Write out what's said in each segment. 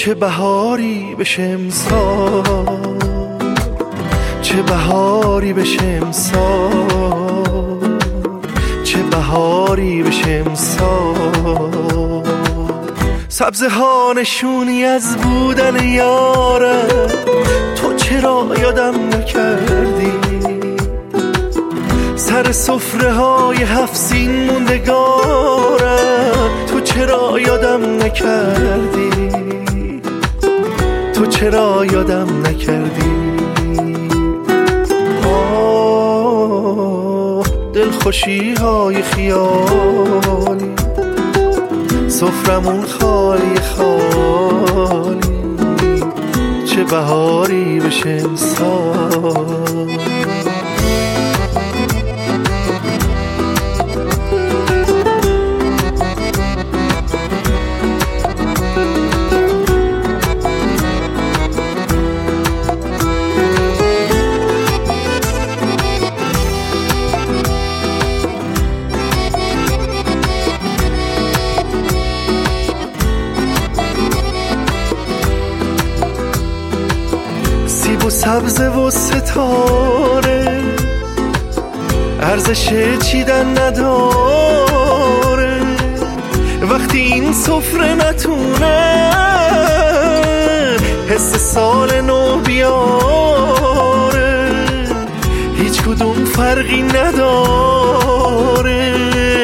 چه بهاری بشه امسال، چه بهاری بشه امسال، چه بهاری بشه امسال. سبزه ها نشونی از بودن یارم، تو چرا یادم نکردی؟ سر سفره های 7 سین موندگارم، تو چرا یادم نکردی؟ تو چرا یادم نکردی؟ دلخوشی های خیالی، سفرمون خالی خالی، چه بهاری بشه امسال. سیب و سبزه و ستاره ارزش چیدن نداره، وقتی این سفره نتونه حس سال نو بیاره، هیچ کدوم فرقی نداره.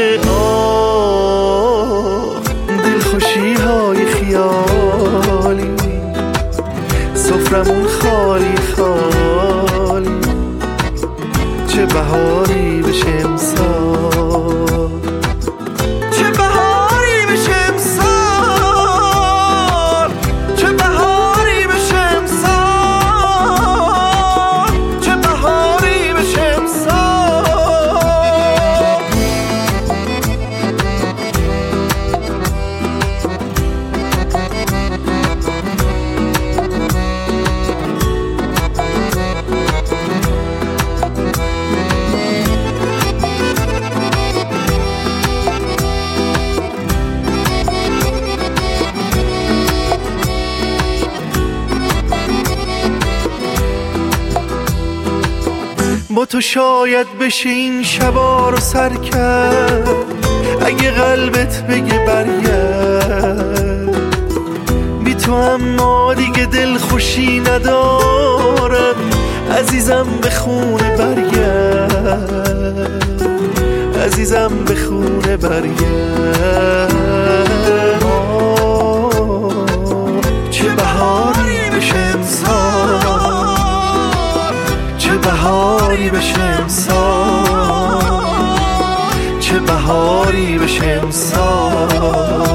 دلخوشی های خیالی، سفرمون خالی خالی، چه بهاری بشه امسال، چه بهاری بشه امسال، چه بهاری بشه امسال، چه بهاری بشه امسال. با تو شاید بشه این شبا رو سر کرد، اگه قلبت بگه برگرد. بی تو اما دیگه دل خوشی ندارم، عزیزم به خونه برگرد، عزیزم به خونه برگرد. چه بهاری بشه امسال، چه بهاری بشه امسال، چه بهاری بشه امسال.